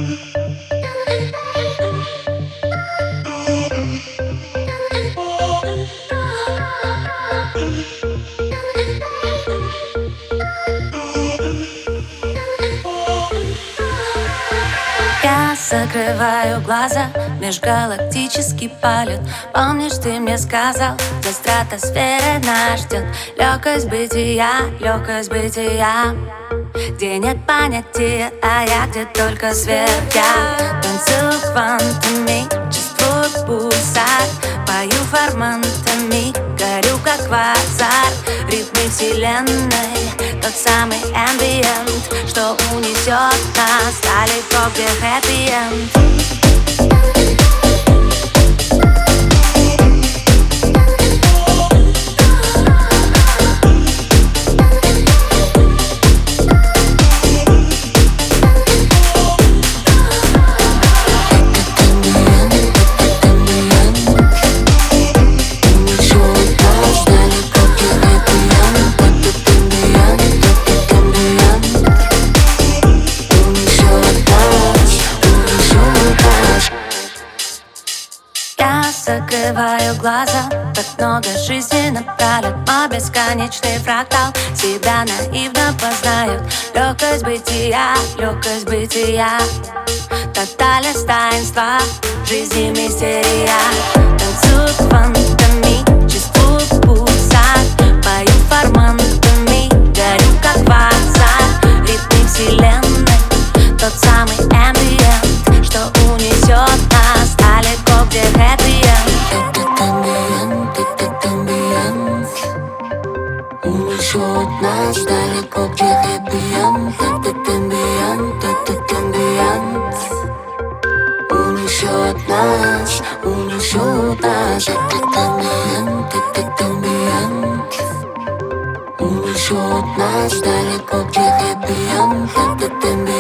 Я закрываю глаза, межгалактический полет. Помнишь, ты мне сказал, за стратосферой нас ждет легкость бытия, где нет понятия, а я где только свет. Я танцую квантами, чувствую пульсар, пою формантами, горю как квазар. Ритмы вселенной, тот самый ambient, что унесет нас далеко, где хэппи-энд. Я закрываю глаза, так много жизни напролет. Мой бесконечный фрактал себя наивно познает. Легкость бытия, тотальность таинства, в жизни мистерия. Танцую квантами, чувствую пульсар, пою формантами, горю как квазар. Ритмы вселенной, тот самый ambient, что унесет нас далеко, где хэппи-энд. Этот амбиент унесет нас далеко, где хэппи-энд. Этот амбиент унесет нас. Этот амбиент унесет нас далеко, где хэппи-энд. Этот амбиент